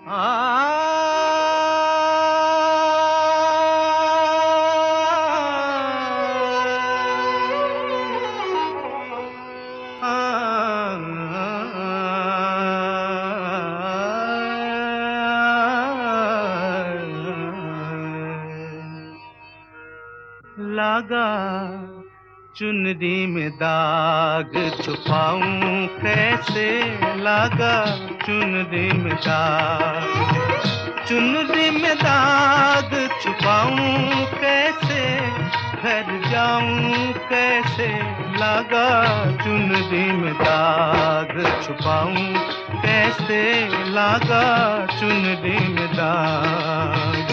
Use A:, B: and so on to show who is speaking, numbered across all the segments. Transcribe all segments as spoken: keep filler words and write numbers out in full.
A: लागा चुनरी में दाग छुपाऊं कैसे, लागा चुनरी में दाग, चुनरी में दाग छुपाऊं कैसे, घर जाऊं कैसे, लागा चुनरी में दाग छुपाऊं कैसे, लागा चुनरी में दाग।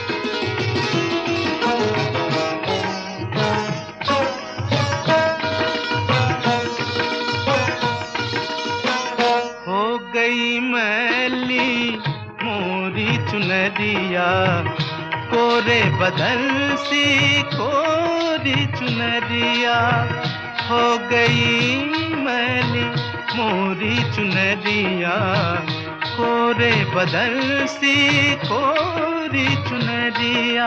A: गई मैली मोरी चुनरिया, कोरे बदल सी कोरी चुनरिया, हो गई मैली मोरी चुनरिया, कोरे बदल सी कोरी चुनरिया।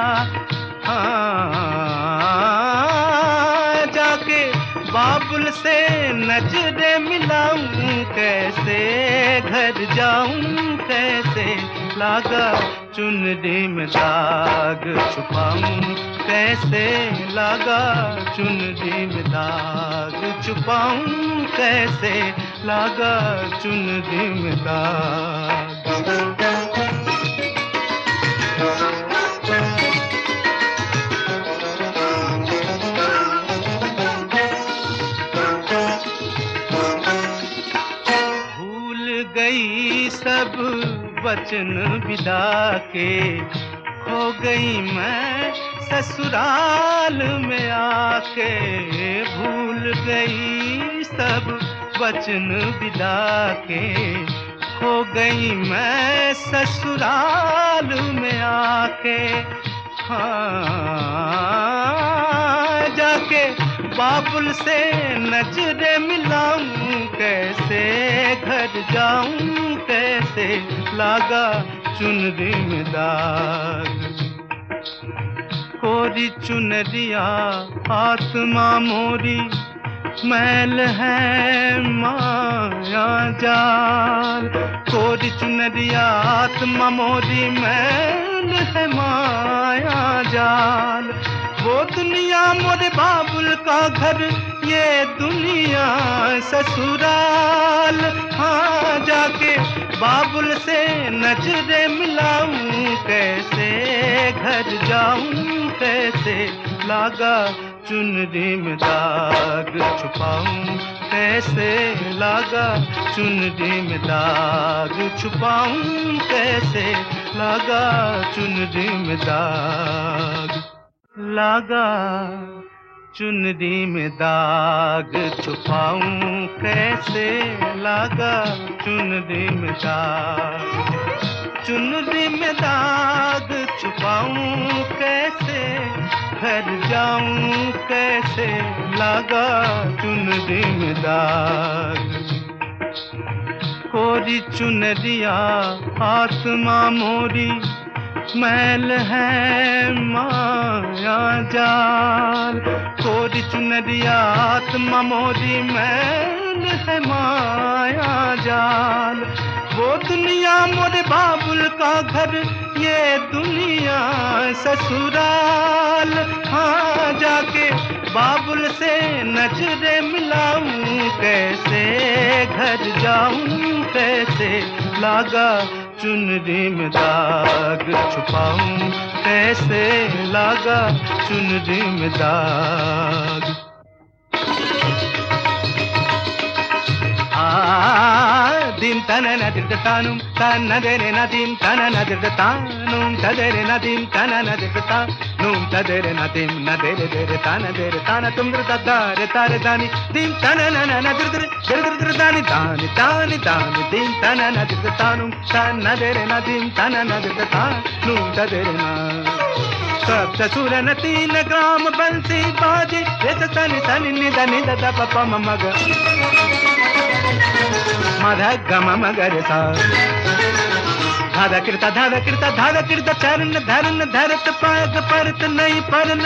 A: हाँ जाके बाबुल से नजरे मिलाऊं कैसे, घर जाऊं कैसे, लागा चुनरी में दाग छुपाऊं कैसे, लागा चुनरी में दाग छुपाऊं कैसे, लागा चुनरी में दाग। गई सब वचन विदा के, खो गई मैं ससुराल में आके, भूल गई सब वचन विदा के, खो गई मैं ससुराल में आके। हाँ जाके बाबुल से नजरे मिलाऊं कैसे, घर जाऊं कैसे, लागा चुनरी में दाग। कोरी चुनरिया आत्मा मोरी, मैल है माया जाल, कोरी चुनरिया आत्मा मोरी, मैल है माया जाल। वो दुनिया मोरे बाबुल का घर, ये दुनिया ससुराल। हाँ जाके बाबुल से नजरे मिलाऊं कैसे, घर जाऊं कैसे, लागा चुनरी में दाग छुपाऊं कैसे, लागा चुनरी में दाग छुपाऊं कैसे, लागा चुनरी में दाग। लागा चुनरी में दाग छुपाऊं कैसे, लागा चुनरी में दाग, चुनरी में दाग छुपाऊं कैसे, घर जाऊं कैसे, लागा चुनरी में दाग। कोरी चुनरिया आत्मा मोरी, मैल है माया जाल, कोरी चुनरिया आत्मा मोरी, मैल है माया जाल। वो दुनिया मोरे बाबुल का घर, ये दुनिया ससुराल। हाँ जाके बाबुल से नजरे मिलाऊं कैसे, घर जाऊं कैसे, लागा चुनरी में दाग छुपाऊं कैसे, लागा चुनरी में दाग। dim tana na dir tanum tana dere na dim tana na dir tanum tadere na dim tana na dir tanum tadere na dim na dere dere tana dere tana tum dir tadare tare dani dim tana na na na dir dir dir dir dani dani dani dani dim tana na dir tanum tana dere na dim tana na dir tanum tadere na सब ससुर न तीन ग्राम बंसी बाजी race तनि तनि निद निद the प प म म ग मध ग म म ग रे सा धादा किरता धादा किरता धादा किरता चरण धरन धरत पाग परत नहीं परन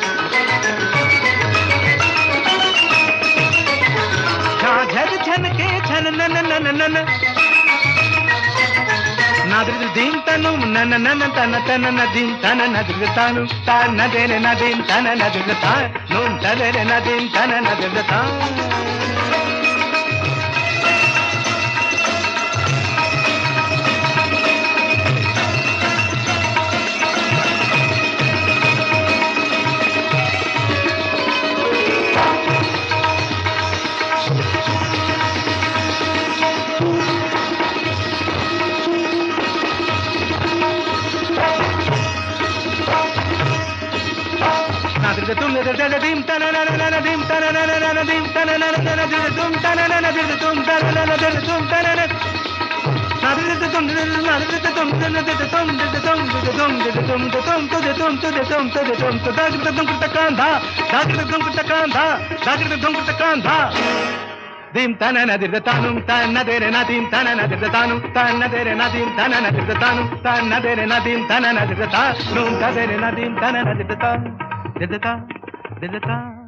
A: झन झन के झन नन नन नन नाद्रिद दीम तनु नन नन तन तन नदीम तन नद्रिद तानु ता नदेरे नदीम तन नद्रिद ता नूम तदेरे नदीम तन नद्रिद ता तुम dim tana na na na dim tana na na na dim tana na na na dim tana na na dim tum tana na na dim tum tana na na dim tum na dim tum na dim tum tum tum tum tum to de tum to de tum to de tum to da dim tum kurta kandha da dim tum kurta kandha da dim tum kurta kandha dim tana na dim tanum tana de na dim tana na dim tanum tana de na dim tana na dim tanum tana de na dim tana na dim ta num ta de na dim tana na dim ta de ta de ta